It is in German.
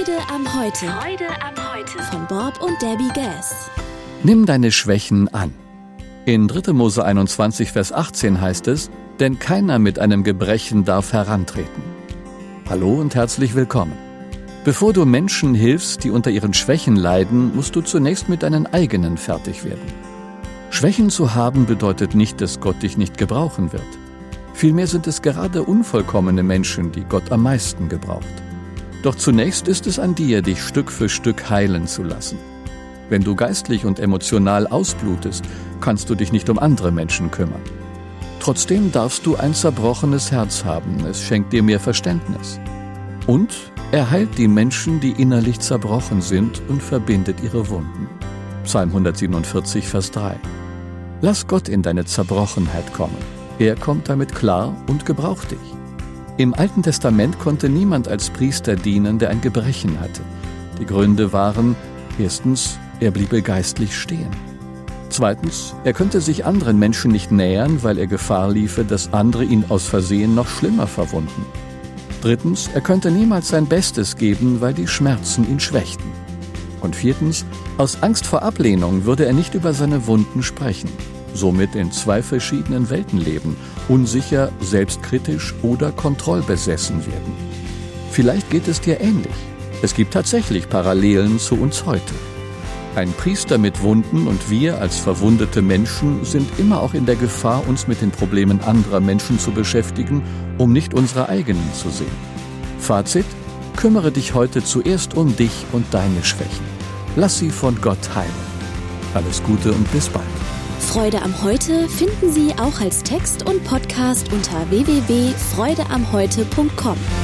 Freude am Heute. Freude am Heute. Von Bob und Debbie Gass. Nimm deine Schwächen an. In 3. Mose 21, Vers 18 heißt es, denn keiner mit einem Gebrechen darf herantreten. Hallo und herzlich willkommen. Bevor du Menschen hilfst, die unter ihren Schwächen leiden, musst du zunächst mit deinen eigenen fertig werden. Schwächen zu haben bedeutet nicht, dass Gott dich nicht gebrauchen wird. Vielmehr sind es gerade unvollkommene Menschen, die Gott am meisten gebraucht. Doch zunächst ist es an dir, dich Stück für Stück heilen zu lassen. Wenn du geistlich und emotional ausblutest, kannst du dich nicht um andere Menschen kümmern. Trotzdem darfst du ein zerbrochenes Herz haben, es schenkt dir mehr Verständnis. Und er heilt die Menschen, die innerlich zerbrochen sind und verbindet ihre Wunden. Psalm 147, Vers 3. Lass Gott in deine Zerbrochenheit kommen. Er kommt damit klar und gebraucht dich. Im Alten Testament konnte niemand als Priester dienen, der ein Gebrechen hatte. Die Gründe waren: erstens, er bliebe geistlich stehen. Zweitens, er könnte sich anderen Menschen nicht nähern, weil er Gefahr liefe, dass andere ihn aus Versehen noch schlimmer verwunden. Drittens, er könnte niemals sein Bestes geben, weil die Schmerzen ihn schwächten. Und viertens, aus Angst vor Ablehnung würde er nicht über seine Wunden sprechen. Somit in zwei verschiedenen Welten leben, unsicher, selbstkritisch oder kontrollbesessen werden. Vielleicht geht es dir ähnlich. Es gibt tatsächlich Parallelen zu uns heute. Ein Priester mit Wunden und wir als verwundete Menschen sind immer auch in der Gefahr, uns mit den Problemen anderer Menschen zu beschäftigen, um nicht unsere eigenen zu sehen. Fazit: kümmere dich heute zuerst um dich und deine Schwächen. Lass sie von Gott heilen. Alles Gute und bis bald. Freude am Heute finden Sie auch als Text und Podcast unter www.freudeamheute.com.